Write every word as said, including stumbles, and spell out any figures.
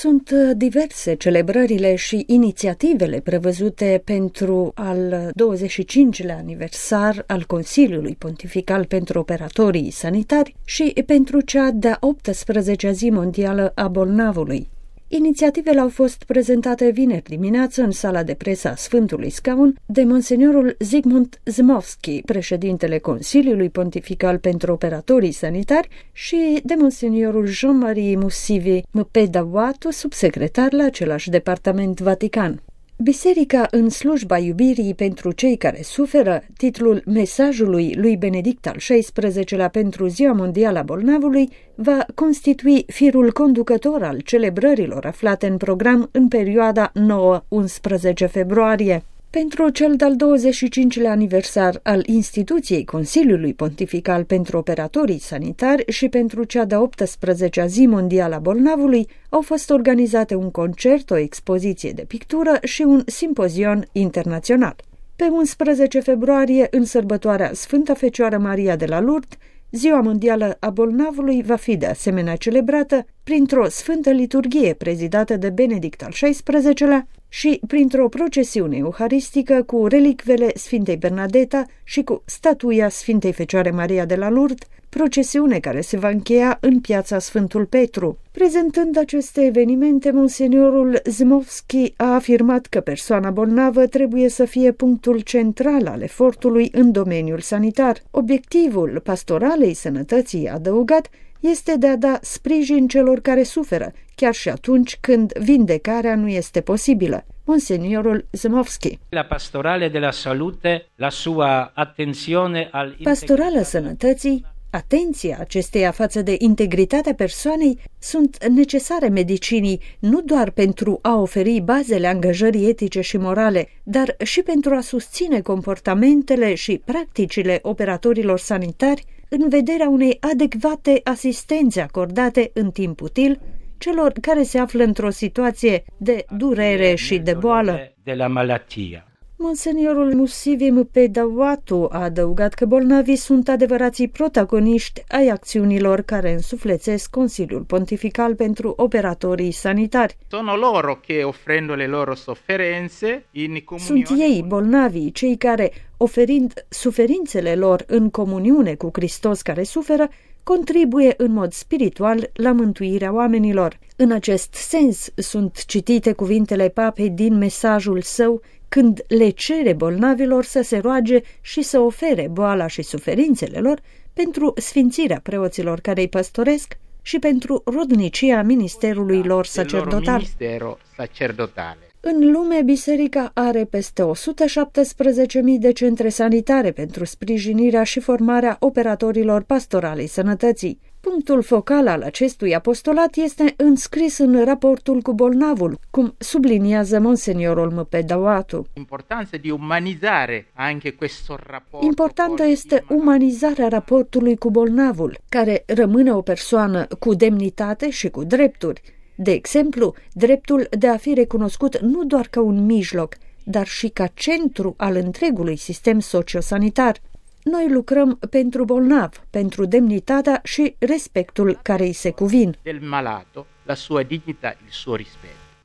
Sunt diverse celebrările și inițiativele prevăzute pentru al douăzeci și cincilea aniversar al Consiliului Pontifical pentru Operatorii Sanitari și pentru cea de-a optsprezecea zi mondială a bolnavului. Inițiativele au fost prezentate vineri dimineață în sala de presă a Sfântului Scaun de Monseniorul Zygmunt Zmowski, președintele Consiliului Pontifical pentru Operatorii Sanitari, și de Monseniorul Jean-Marie Musivi Mpedawatu, subsecretar la același departament Vatican. Biserica în slujba iubirii pentru cei care suferă, titlul mesajului lui Benedict al șaisprezecelea pentru Ziua Mondială a Bolnavului, va constitui firul conducător al celebrărilor aflate în program în perioada nouă unsprezece februarie. Pentru cel de-al douăzeci și cincilea aniversar al instituției Consiliului Pontifical pentru Operatorii Sanitari și pentru cea de-a optsprezecea zi mondială a bolnavului au fost organizate un concert, o expoziție de pictură și un simpozion internațional. Pe unsprezece februarie, în sărbătoarea Sfânta Fecioară Maria de la Lourdes, Ziua Mondială a Bolnavului va fi de asemenea celebrată printr-o sfântă liturghie prezidată de Benedict al șaisprezecelea și printr-o procesiune euharistică cu relicvele Sfintei Bernadeta și cu statuia Sfintei Fecioare Maria de la Lourdes, procesiune care se va încheia în piața Sfântul Petru. Prezentând aceste evenimente, Monseniorul Zmowski a afirmat că persoana bolnavă trebuie să fie punctul central al efortului în domeniul sanitar. Obiectivul pastoralei sănătății, adăugat, este de a da sprijin celor care suferă, chiar și atunci când vindecarea nu este posibilă. Monseniorul Zmowski. La pastorale della salute, la sua attenzione al Pastorala sănătății, atenția acesteia față de integritatea persoanei sunt necesare medicinii nu doar pentru a oferi bazele angajării etice și morale, dar și pentru a susține comportamentele și practicile operatorilor sanitari în vederea unei adecvate asistențe acordate în timp util celor care se află într-o situație de durere și de boală. De la malatia. Monseniorul Musivi Mpedawatu a adăugat că bolnavii sunt adevărații protagoniști ai acțiunilor care însuflețesc Consiliul Pontifical pentru Operatorii Sanitari. Sono loro che offrendo le loro sofferenze in comunione. Sunt ei, bolnavii, cei care, oferind suferințele lor în comuniune cu Hristos care suferă, contribuie în mod spiritual la mântuirea oamenilor. În acest sens sunt citite cuvintele papei din mesajul său când le cere bolnavilor să se roage și să ofere boala și suferințele lor pentru sfințirea preoților care îi păstoresc și pentru rodnicia ministerului lor sacerdotal. În lume, biserica are peste o sută șaptesprezece mii de centre sanitare pentru sprijinirea și formarea operatorilor pastoralei sănătății. Punctul focal al acestui apostolat este înscris în raportul cu bolnavul, cum subliniază Monseniorul Mpedawatu. Importanța de umanizare anche questo raport. Importantă este umanizarea raportului cu bolnavul, care rămâne o persoană cu demnitate și cu drepturi. De exemplu, dreptul de a fi recunoscut nu doar ca un mijloc, dar și ca centru al întregului sistem sociosanitar. Noi lucrăm pentru bolnav, pentru demnitatea și respectul care îi se cuvin. Del malato, la sua dignità, il suo rispetto.